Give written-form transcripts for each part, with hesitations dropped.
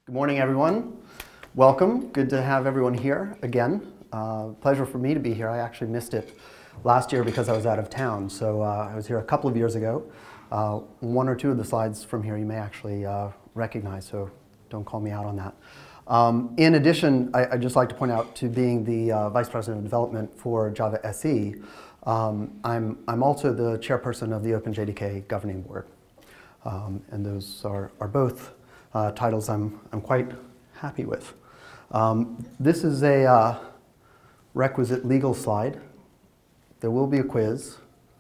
Good morning, everyone. Welcome. Good to have everyone here again. Pleasure for me to be here. I actually missed it last year because I was out of town. So I was here a couple of years ago. One or two of the slides from here you may actually recognize, so don't call me out on that. In addition, I'd just like to point out, to being the Vice President of Development for Java SE, I'm also the chairperson of the OpenJDK Governing Board. And those are both titles I'm quite happy with. This is a requisite legal slide. There will be a quiz.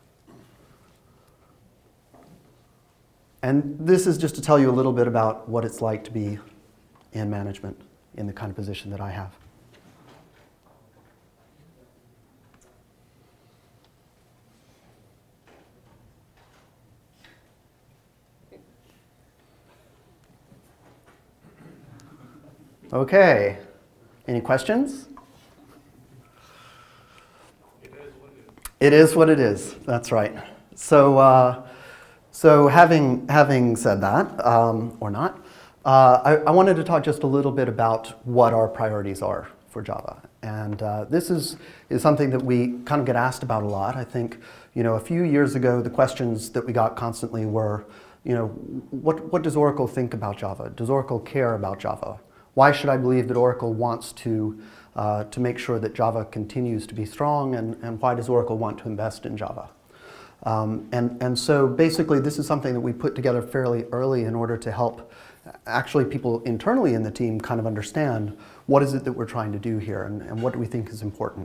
And this is just to tell you a little bit about what it's like to be in management in the kind of position that I have. Okay, any questions? It is what it is, that's right. So having said that, or not, I wanted to talk just a little bit about what our priorities are for Java. And this is something that we kind of get asked about a lot. I think, a few years ago, the questions that we got constantly were, what does Oracle think about Java? Does Oracle care about Java? Why should I believe that Oracle wants to make sure that Java continues to be strong, and why does Oracle want to invest in Java? And so basically this is something that we put together fairly early in order to help actually people internally in the team kind of understand what is it that we're trying to do here, and what do we think is important.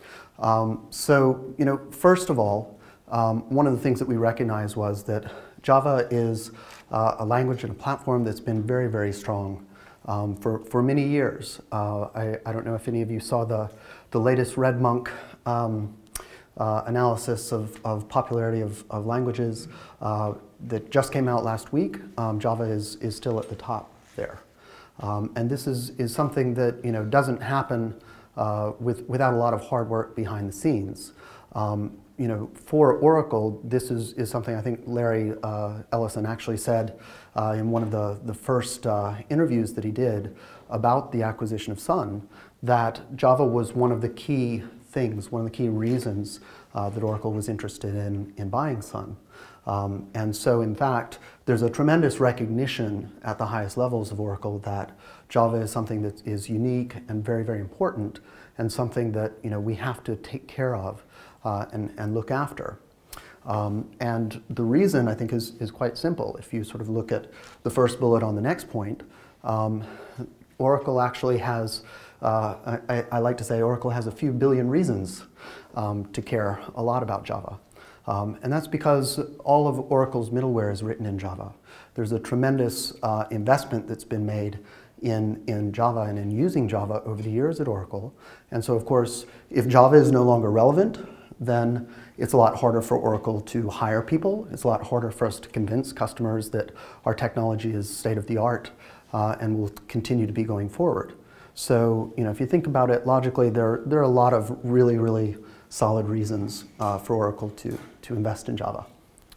First of all, one of the things that we recognized was that Java is a language and a platform that's been very, very strong for many years. I don't know if any of you saw the latest RedMonk analysis of popularity of languages that just came out last week. Java is still at the top there. And this is something that doesn't happen without a lot of hard work behind the scenes. For Oracle, this is something I think Larry Ellison actually said in one of the first interviews that he did about the acquisition of Sun, that Java was one of the key things, one of the key reasons that Oracle was interested in buying Sun. And so in fact, there's a tremendous recognition at the highest levels of Oracle that Java is something that is unique and very, very important, and something that we have to take care of and look after. And the reason, I think, is quite simple. If you sort of look at the first bullet on the next point, Oracle actually has, I like to say, Oracle has a few billion reasons to care a lot about Java. And that's because all of Oracle's middleware is written in Java. There's a tremendous investment that's been made in Java and in using Java over the years at Oracle. And so, of course, if Java is no longer relevant, then it's a lot harder for Oracle to hire people. It's a lot harder for us to convince customers that our technology is state-of-the-art and will continue to be going forward. So, if you think about it logically, there are a lot of really, really solid reasons for Oracle to invest in Java.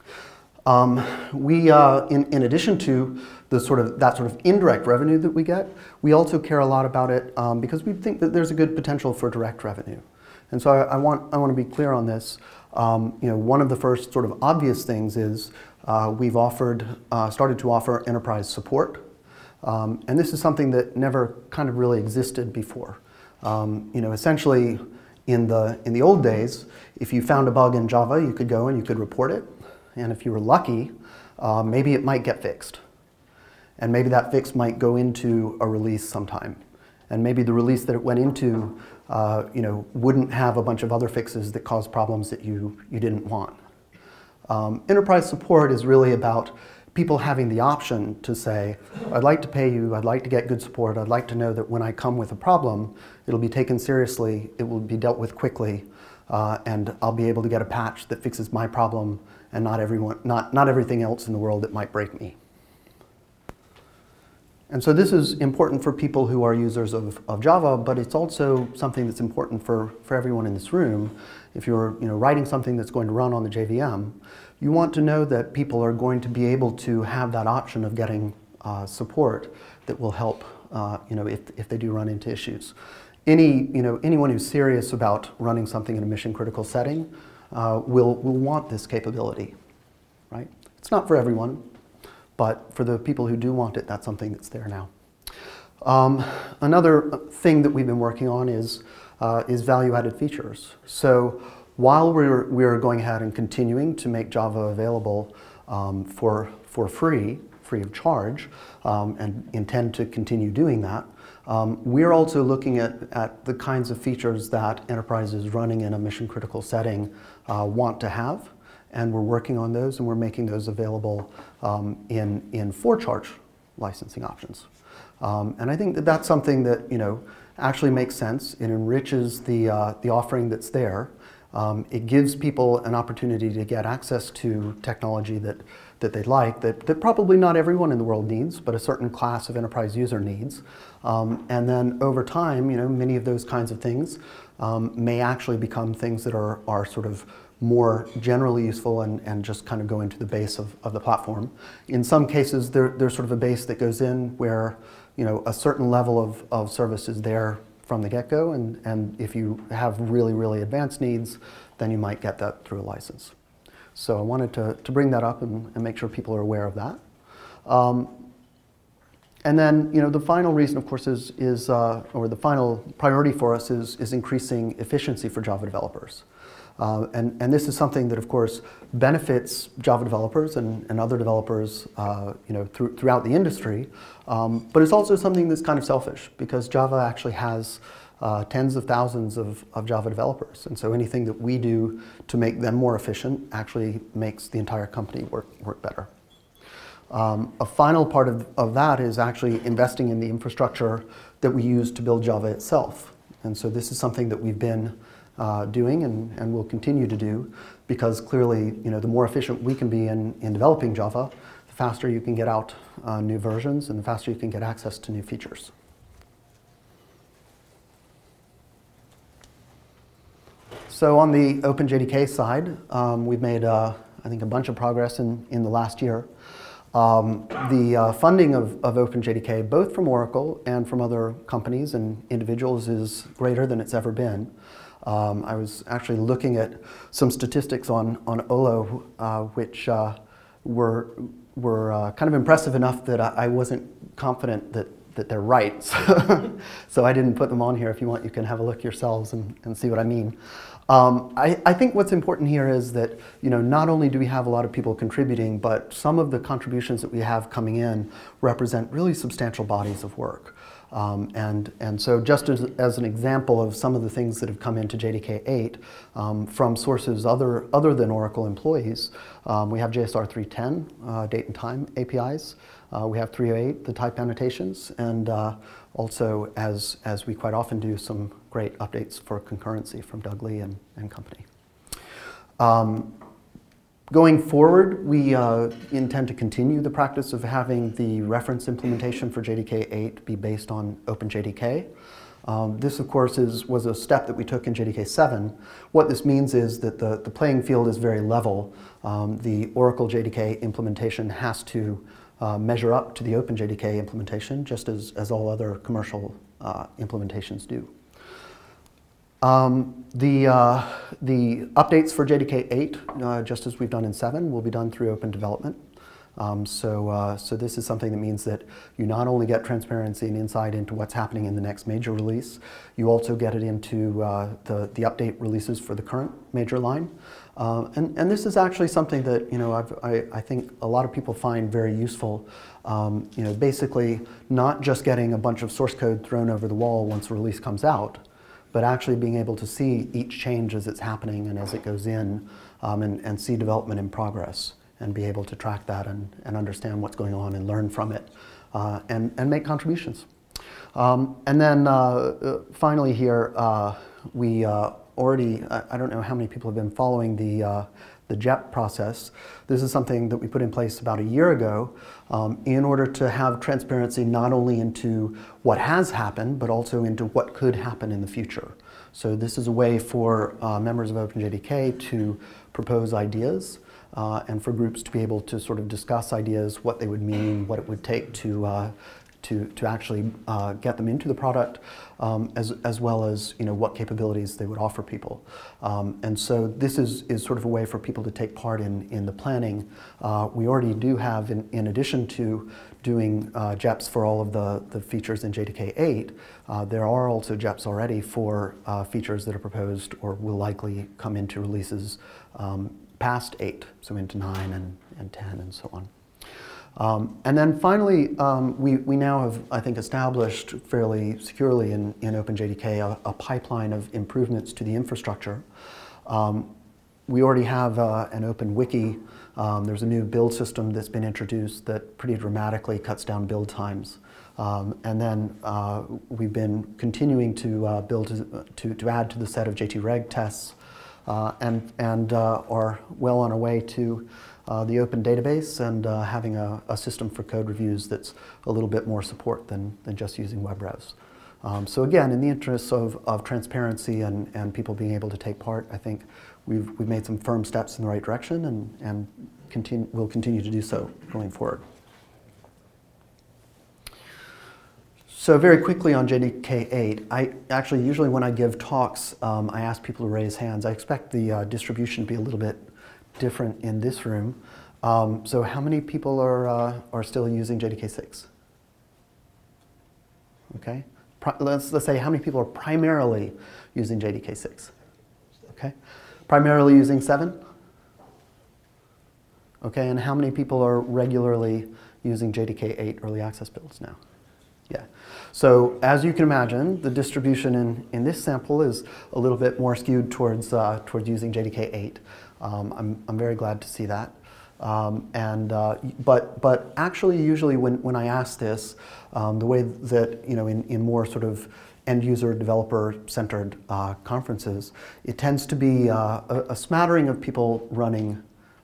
In addition to that sort of indirect revenue that we get, we also care a lot about it because we think that there's a good potential for direct revenue. And so I want to be clear on this. One of the first sort of obvious things is we've started to offer enterprise support. And this is something that never kind of really existed before. Essentially, in the old days, if you found a bug in Java, you could go and you could report it. And if you were lucky, maybe it might get fixed. And maybe that fix might go into a release sometime. And maybe the release that it went into wouldn't have a bunch of other fixes that caused problems that you didn't want. Enterprise support is really about people having the option to say, I'd like to pay you, I'd like to get good support, I'd like to know that when I come with a problem, it'll be taken seriously, it will be dealt with quickly, and I'll be able to get a patch that fixes my problem and not everything else in the world that might break me. And so this is important for people who are users of Java, but it's also something that's important for everyone in this room. If you're writing something that's going to run on the JVM, you want to know that people are going to be able to have that option of getting support that will help if they do run into issues. Anyone who's serious about running something in a mission critical setting will want this capability, right? It's not for everyone, but for the people who do want it, that's something that's there now. Another thing that we've been working on is value-added features. So while we're going ahead and continuing to make Java available for free of charge, and intend to continue doing that, we're also looking at the kinds of features that enterprises running in a mission-critical setting want to have, and we're working on those, and we're making those available in for-charge licensing options. And I think that that's something that actually makes sense. It enriches the offering that's there. It gives people an opportunity to get access to technology that they like, that probably not everyone in the world needs, but a certain class of enterprise user needs. And then over time, many of those kinds of things may actually become things that are sort of more generally useful and just kind of go into the base of the platform. In some cases, there's sort of a base that goes in where a certain level of service is there from the get-go, and if you have really, really advanced needs, then you might get that through a license. So I wanted to bring that up and make sure people are aware of that. And then, the final reason, of course, or the final priority for us is increasing efficiency for Java developers. And this is something that, of course, benefits Java developers and other developers, throughout the industry. But it's also something that's kind of selfish, because Java actually has tens of thousands of Java developers. And so anything that we do to make them more efficient actually makes the entire company work better. A final part of that is actually investing in the infrastructure that we use to build Java itself. And so this is something that we've been doing and will continue to do, because clearly, the more efficient we can be in developing Java, the faster you can get out new versions and the faster you can get access to new features. So on the OpenJDK side, we've made, I think, a bunch of progress in the last year. The funding of OpenJDK, both from Oracle and from other companies and individuals, is greater than it's ever been. I was actually looking at some statistics on Olo, which were kind of impressive enough that I wasn't confident that they're right. So I didn't put them on here. If you want, you can have a look yourselves and see what I mean. I think what's important here is that not only do we have a lot of people contributing, but some of the contributions that we have coming in represent really substantial bodies of work. And so just as an example of some of the things that have come into JDK 8 from sources other than Oracle employees, we have JSR 3.10, date and time APIs. We have 3.08, the type annotations, and also, as we quite often do, some great updates for concurrency from Doug Lee and company. Going forward, we intend to continue the practice of having the reference implementation for JDK 8 be based on OpenJDK. This, of course, was a step that we took in JDK 7. What this means is that the playing field is very level. The Oracle JDK implementation has to measure up to the OpenJDK implementation, just as all other commercial implementations do. The updates for JDK 8, just as we've done in 7, will be done through open development. So this is something that means that you not only get transparency and insight into what's happening in the next major release, you also get it into the update releases for the current major line. And this is actually something that I think a lot of people find very useful. Basically not just getting a bunch of source code thrown over the wall once a release comes out, but actually being able to see each change as it's happening and as it goes in, and see development in progress, and be able to track that and understand what's going on and learn from it, and make contributions. And then finally here, we already, I don't know how many people have been following the JEP process. This is something that we put in place about a year ago in order to have transparency not only into what has happened, but also into what could happen in the future. So this is a way for members of OpenJDK to propose ideas and for groups to be able to sort of discuss ideas, what they would mean, what it would take to to actually get them into the product, as well as what capabilities they would offer people. And so this is sort of a way for people to take part in the planning. We already do have, in addition to doing JEPs for all of the features in JDK 8, there are also JEPs already for features that are proposed or will likely come into releases past 8, so into 9 and 10 and so on. And then finally, we now have, I think, established fairly securely in OpenJDK a pipeline of improvements to the infrastructure. We already have an open wiki. There's a new build system that's been introduced that pretty dramatically cuts down build times. And then we've been continuing to to add to the set of JTReg tests, and are well on our way to the open database and having a system for code reviews that's a little bit more support than just using WebRevs. So again, in the interests of transparency and people being able to take part, I think we've made some firm steps in the right direction and will continue to do so going forward. So very quickly on JDK 8, I actually usually when I give talks, I ask people to raise hands. I expect the distribution to be a little bit different in this room. So how many people are still using JDK 6? Okay, let's say how many people are primarily using JDK 6? Okay, primarily using 7? Okay, and how many people are regularly using JDK 8 early access builds now? Yeah. So as you can imagine, the distribution in this sample is a little bit more skewed towards using JDK 8. I'm very glad to see that. But actually, usually when I ask this, the way that in more sort of end user developer centered conferences, it tends to be a smattering of people running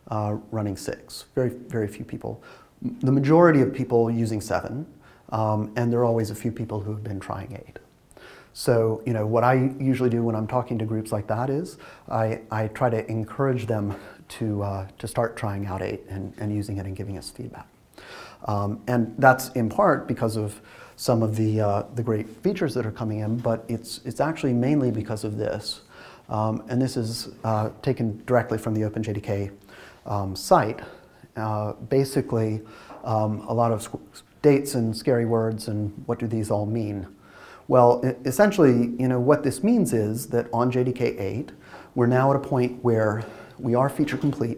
6. Very few people. The majority of people using 7. And there are always a few people who have been trying 8. So, what I usually do when I'm talking to groups like that is I try to encourage them to start trying out 8 and using it and giving us feedback. And that's in part because of some of the great features that are coming in, but it's actually mainly because of this. And this is taken directly from the OpenJDK site. Basically, a lot of dates and scary words, and what do these all mean? Well, essentially, what this means is that on JDK 8, we're now at a point where we are feature complete,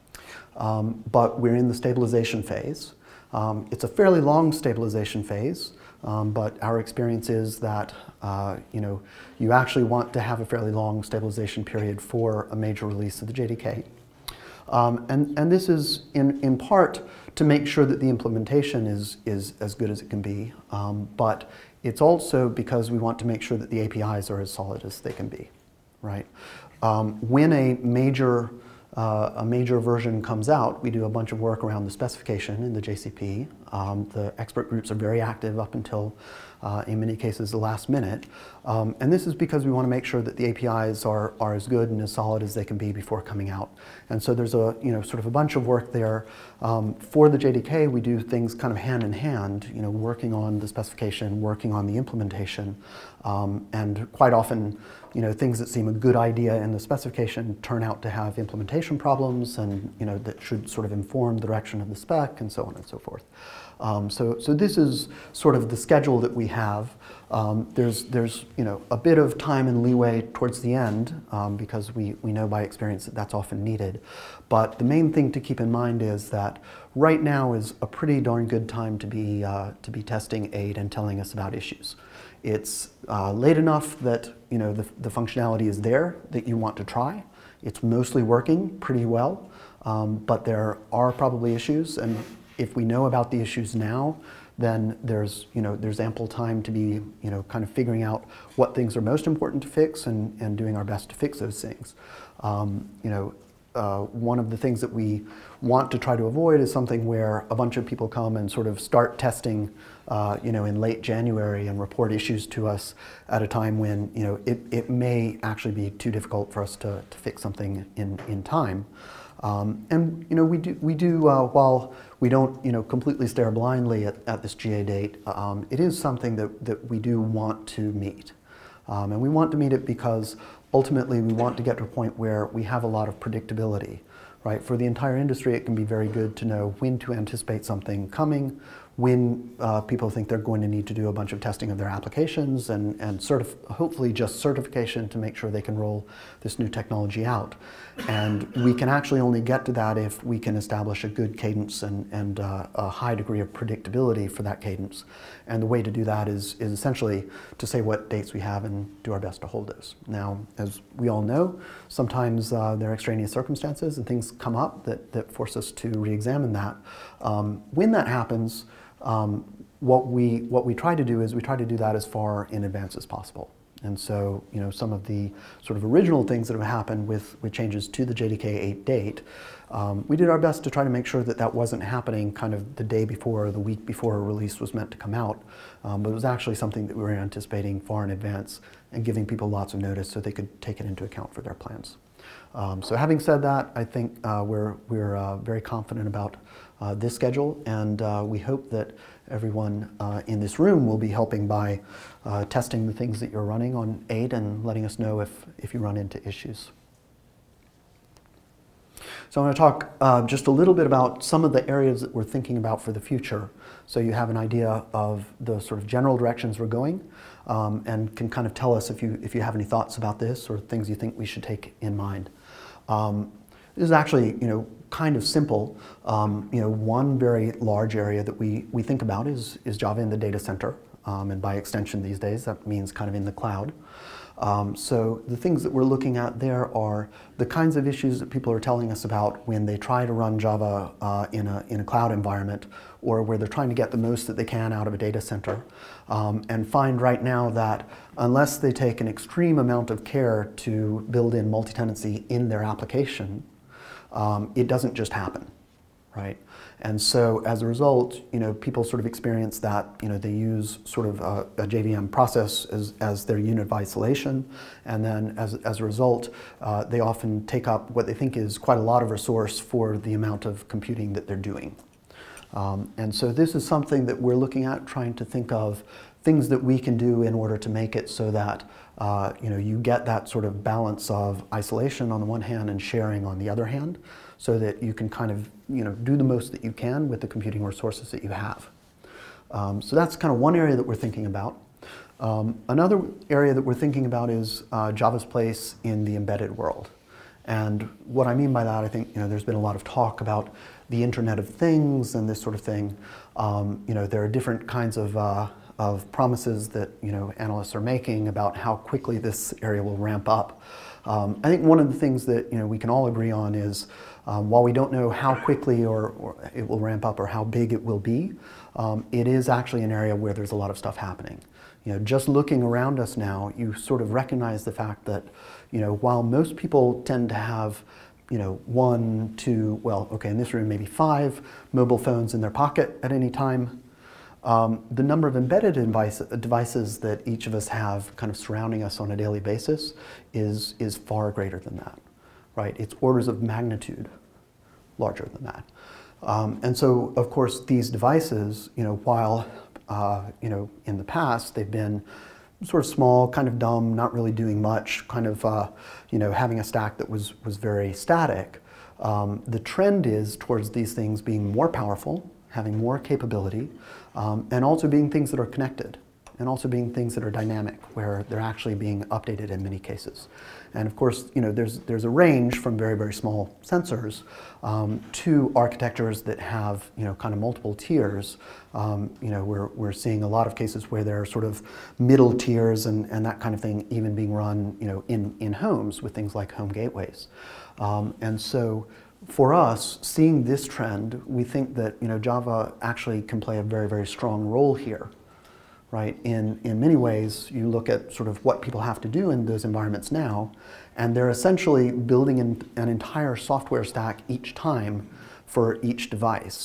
but we're in the stabilization phase. It's a fairly long stabilization phase, but our experience is that you actually want to have a fairly long stabilization period for a major release of the JDK. And this is in part to make sure that the implementation is as good as it can be, but it's also because we want to make sure that the APIs are as solid as they can be, right? When a major version comes out, we do a bunch of work around the specification in the JCP. The expert groups are very active up until, in many cases, the last minute. And this is because we want to make sure that the APIs are as good and as solid as they can be before coming out. And so there's sort of a bunch of work there. For the JDK, we do things kind of hand in hand, working on the specification, working on the implementation, and quite often, things that seem a good idea in the specification turn out to have implementation problems, and that should sort of inform the direction of the spec, and so on and so forth. So this is sort of the schedule that we have. There's a bit of time and leeway towards the end because we know by experience that that's often needed. But the main thing to keep in mind is that right now is a pretty darn good time to be testing 8 and telling us about issues. It's late enough that the functionality is there that you want to try. It's mostly working pretty well, but there are probably issues, and if we know about the issues now, then there's ample time to be kind of figuring out what things are most important to fix and doing our best to fix those things. One of the things that we want to try to avoid is something where a bunch of people come and sort of start testing in late January and report issues to us at a time when it may actually be too difficult for us to fix something in time. And we do while we don't completely stare blindly at this GA date, it is something that we do want to meet. And we want to meet it because ultimately we want to get to a point where we have a lot of predictability. Right? For the entire industry, it can be very good to know when to anticipate something coming, when people think they're going to need to do a bunch of testing of their applications and hopefully just certification to make sure they can roll this new technology out. And we can actually only get to that if we can establish a good cadence and a high degree of predictability for that cadence. And the way to do that is essentially to say what dates we have and do our best to hold those. Now, as we all know, sometimes there are extraneous circumstances and things come up that force us to re-examine that. When that happens, what we try to do is we try to do that as far in advance as possible. And so, some of the sort of original things that have happened with changes to the JDK 8 date, we did our best to try to make sure that wasn't happening kind of the day before or the week before a release was meant to come out. But it was actually something that we were anticipating far in advance and giving people lots of notice so they could take it into account for their plans. So having said that, I think we're very confident about this schedule, and we hope that everyone in this room will be helping by testing the things that you're running on 8 and letting us know if you run into issues. So I want to talk just a little bit about some of the areas that we're thinking about for the future, so you have an idea of the sort of general directions we're going, and can kind of tell us if you have any thoughts about this or things you think we should take in mind. This is actually, kind of simple. One very large area that we think about is Java in the data center, and by extension these days that means kind of in the cloud. So the things that we're looking at there are the kinds of issues that people are telling us about when they try to run Java in a cloud environment, or where they're trying to get the most that they can out of a data center, and find right now that unless they take an extreme amount of care to build in multi-tenancy in their application, it doesn't just happen, right? And so as a result, people sort of experience that, they use sort of a JVM process as their unit of isolation, and then as a result, they often take up what they think is quite a lot of resource for the amount of computing that they're doing. And so this is something that we're looking at, trying to think of things that we can do in order to make it so that you get that sort of balance of isolation on the one hand and sharing on the other hand, so that you can kind of do the most that you can with the computing resources that you have. So that's kind of one area that we're thinking about. Another area that we're thinking about is Java's place in the embedded world. And what I mean by that, I think there's been a lot of talk about the Internet of Things and this sort of thing. There are different kinds of promises that analysts are making about how quickly this area will ramp up. I think one of the things that we can all agree on is while we don't know how quickly or it will ramp up or how big it will be, it is actually an area where there's a lot of stuff happening. Just looking around us now, you sort of recognize the fact that while most people tend to have 1, 2, well, okay, in this room maybe 5 mobile phones in their pocket at any time, the number of embedded devices that each of us have kind of surrounding us on a daily basis is far greater than that, right? It's orders of magnitude larger than that. And so, of course, these devices, while in the past they've been sort of small, kind of dumb, not really doing much, kind of having a stack that was very static. The trend is towards these things being more powerful, having more capability, and also being things that are connected, and also being things that are dynamic, where they're actually being updated in many cases. And of course, there's a range from very, very small sensors to architectures that have, kind of multiple tiers. We're seeing a lot of cases where there are sort of middle tiers and that kind of thing even being run, in homes with things like home gateways. And so for us, seeing this trend, we think that, Java actually can play a very, very strong role here. Right? In many ways, you look at sort of what people have to do in those environments now, and they're essentially building an entire software stack each time for each device.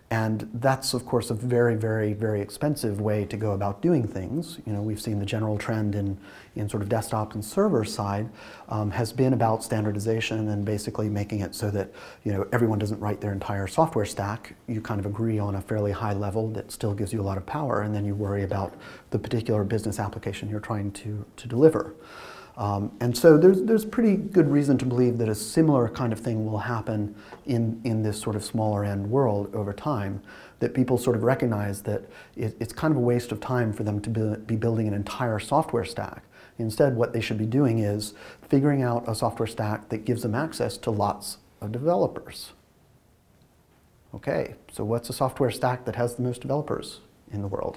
And that's, of course, a very, very, very expensive way to go about doing things. You know, we've seen the general trend in sort of desktop and server side has been about standardization and basically making it so that, you know, everyone doesn't write their entire software stack. You kind of agree on a fairly high level that still gives you a lot of power, and then you worry about the particular business application you're trying to deliver. And so there's pretty good reason to believe that a similar kind of thing will happen in this sort of smaller end world over time, that people sort of recognize that it's kind of a waste of time for them to be building an entire software stack. Instead, what they should be doing is figuring out a software stack that gives them access to lots of developers. Okay, so what's a software stack that has the most developers in the world?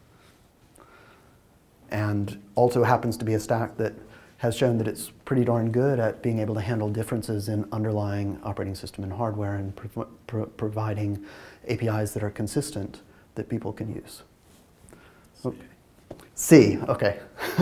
And also happens to be a stack that has shown that it's pretty darn good at being able to handle differences in underlying operating system and hardware and providing APIs that are consistent that people can use. Okay. C, okay.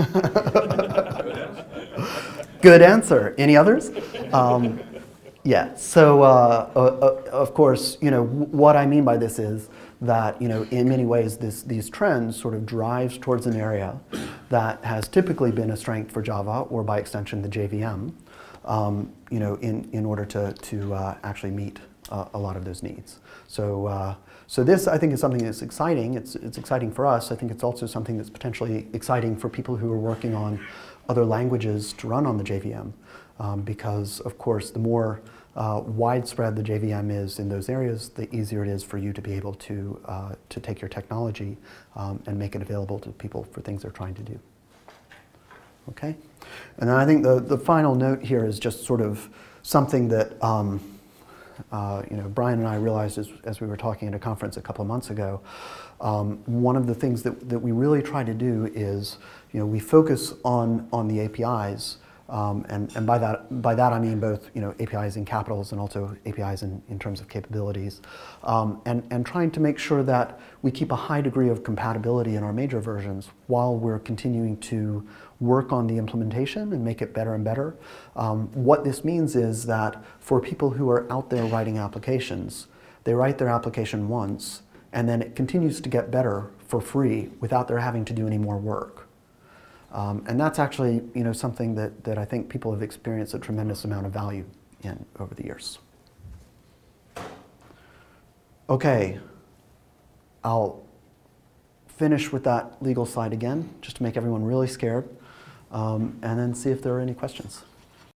Good answer. Any others? Yeah, so of course, you know, what I mean by this is that, you know, in many ways these trends sort of drives towards an area that has typically been a strength for Java, or by extension the JVM, you know, in order to actually meet a lot of those needs. So so this, I think, is something that's exciting. It's exciting for us. I think it's also something that's potentially exciting for people who are working on other languages to run on the JVM, because of course the more widespread the JVM is in those areas, the easier it is for you to be able to take your technology and make it available to people for things they're trying to do. Okay? And then I think the final note here is just sort of something that you know, Brian and I realized as we were talking at a conference a couple of months ago. One of the things that we really try to do is, you know, we focus on the APIs. And by that I mean both, you know, APIs in capitals and also APIs in terms of capabilities, and trying to make sure that we keep a high degree of compatibility in our major versions while we're continuing to work on the implementation and make it better and better. What this means is that for people who are out there writing applications, they write their application once, and then it continues to get better for free without their having to do any more work. And that's actually, you know, something that I think people have experienced a tremendous amount of value in over the years. Okay, I'll finish with that legal slide again, just to make everyone really scared, and then see if there are any questions.